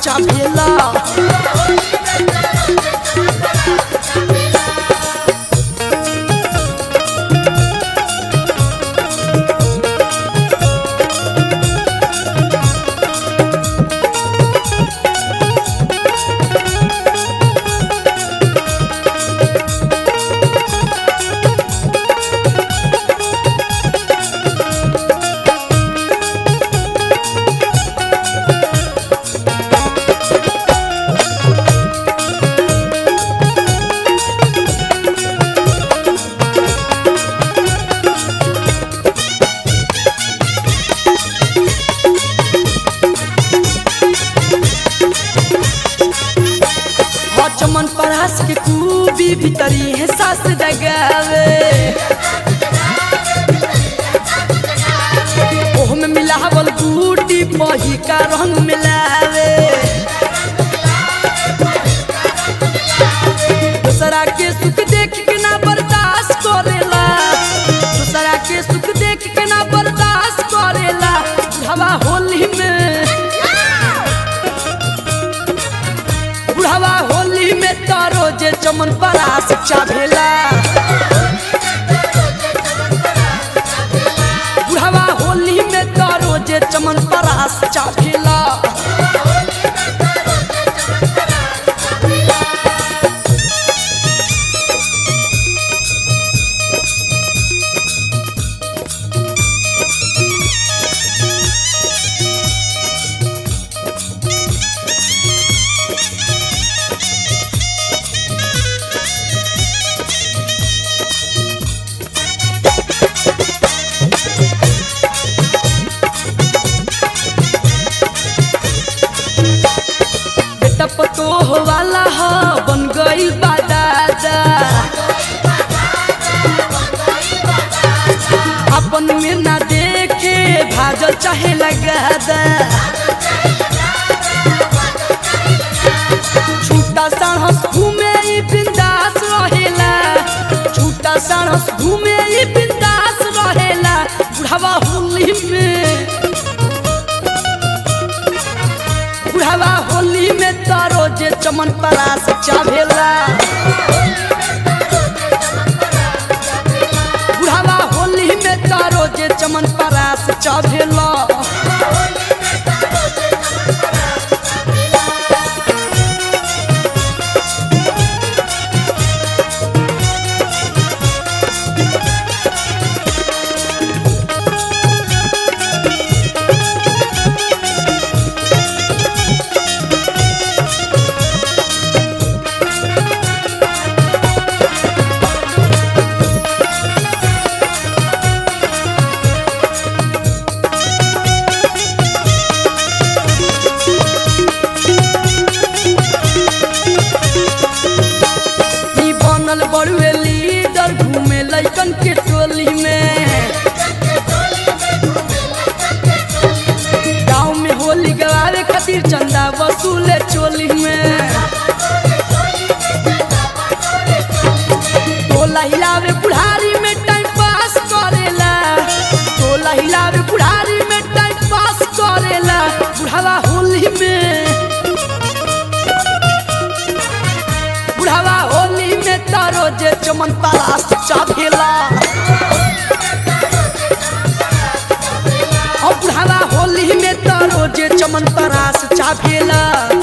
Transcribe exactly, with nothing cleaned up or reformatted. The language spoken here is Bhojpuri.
चाभेला। चमन परास के खूबी भीतरी है सास जगावे। ओह में मिलावल बूटी पही का रंग मिलावे। दूसरा के सुख देख के ना बर्दाश्त करेला। दूसरा के सुख देख के ना बर्दाश्त करेला। बुढ़ावा होली में बुढ़ावा होली में तारो जे चमन परास चाभेला। बुढ़ावा होली में तारो जे चमन परास चाभेला। पतोह वाला हो बन गई बा दादा। अपन में ना देखे भाजल चाहे लगादा। छूटा साहस घूमे ई बिंदास रहेला। छूटा साहस घूमे ई बिंदास रहेला। बुढ़ावा होली में बुढ़ावा होली में तारो जे चमन परास चाभेला। बुढ़ावा होली में तारो जे चमन परास चाभेला। बड़ुए लीडर घूमे लइकन के टोली में। गाँव में होली गवावे खातिर चंदा वसूले चोली में। टोला हिलावे बुढ़ारी में टाइम पास करेला। टोला हिलावे बुढ़ारी में टाइम पास करेला। बुढ़ावा होली में बुढ़ावा होली में तारो जे चमन परास चाभेला। बुढ़ावा होली में तारो जे चमन परास चाभेला।